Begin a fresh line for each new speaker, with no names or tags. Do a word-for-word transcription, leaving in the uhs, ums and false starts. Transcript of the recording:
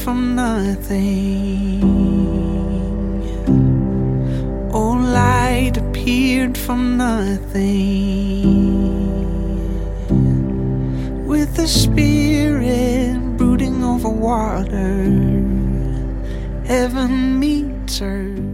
from nothing. Oh, light appeared from nothing. With the Spirit brooding over water, heaven meets earth.